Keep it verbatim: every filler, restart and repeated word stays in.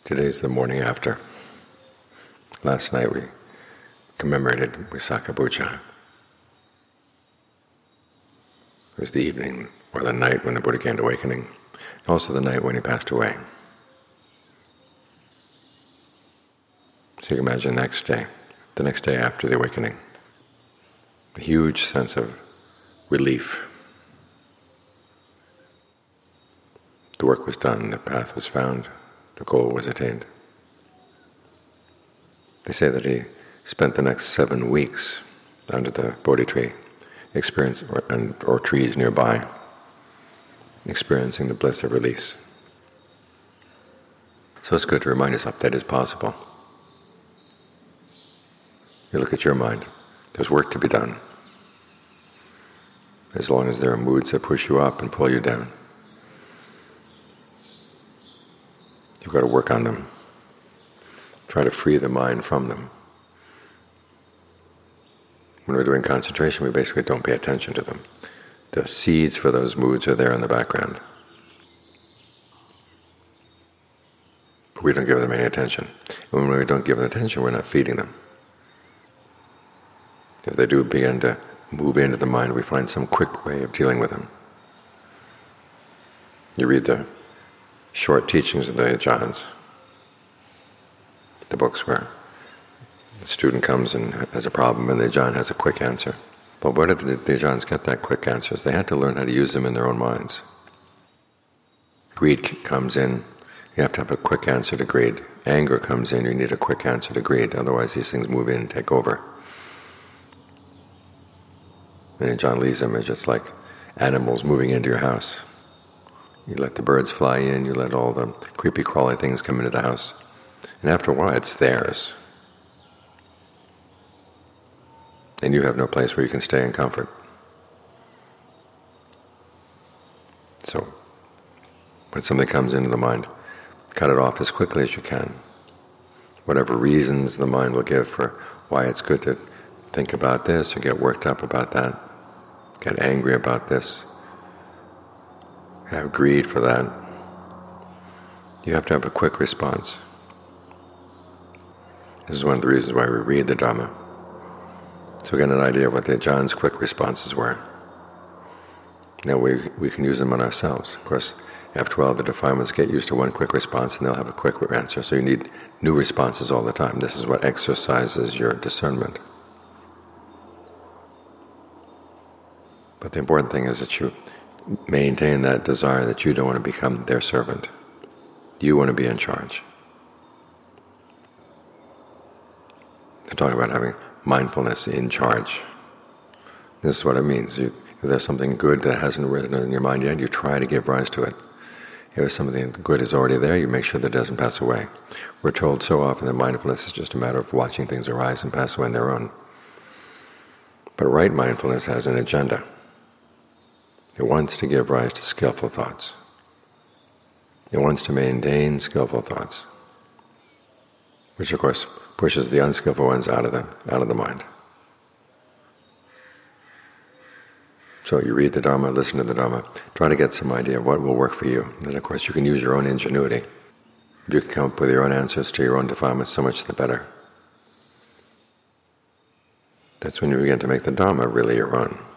Today's the morning after. Last night we commemorated Visakha Bhuja. It was the evening, or the night when the Buddha gained awakening, and also the night when he passed away. So you can imagine the next day, the next day after the awakening, a huge sense of relief. The work was done, the path was found, the goal was attained. They say that he spent the next seven weeks under the Bodhi tree, experience or, and, or trees nearby, experiencing the bliss of release. So it's good to remind yourself that is possible. You look at your mind, there's work to be done. As long as there are moods that push you up and pull you down, you've got to work on them. Try to free the mind from them. When we're doing concentration, we basically don't pay attention to them. The seeds for those moods are there in the background, but we don't give them any attention. And when we don't give them attention, we're not feeding them. If they do begin to move into the mind, we find some quick way of dealing with them. You read the short teachings of the Ajahns, the books where the student comes and has a problem and the Ajahn has a quick answer. But where did the, the Ajahns get that quick answers? They had to learn how to use them in their own minds. Greed comes in, you have to have a quick answer to greed. Anger comes in, you need a quick answer to greed, otherwise these things move in and take over. And Ajahn leaves them as just like animals moving into your house. You let the birds fly in, you let all the creepy crawly things come into the house. And after a while it's theirs. And you have no place where you can stay in comfort. So, when something comes into the mind, cut it off as quickly as you can. Whatever reasons the mind will give for why it's good to think about this or get worked up about that, get angry about this, have greed for that, you have to have a quick response. This is one of the reasons why we read the Dhamma. So we get an idea of what the Ajahns' quick responses were. Now we we can use them on ourselves. Of course, after a while the defilements get used to one quick response and they'll have a quick answer. So you need new responses all the time. This is what exercises your discernment. But the important thing is that you maintain that desire that you don't want to become their servant. You want to be in charge. They're talking about having mindfulness in charge. This is what it means. You, if there's something good that hasn't arisen in your mind yet, you try to give rise to it. If something good is already there, you make sure that it doesn't pass away. We're told so often that mindfulness is just a matter of watching things arise and pass away on their own. But right mindfulness has an agenda. It wants to give rise to skillful thoughts. It wants to maintain skillful thoughts, which of course pushes the unskillful ones out of the out of the mind. So you read the Dhamma, listen to the Dhamma, try to get some idea of what will work for you. Then of course you can use your own ingenuity. If you can come up with your own answers to your own defilements, so much the better. That's when you begin to make the Dhamma really your own.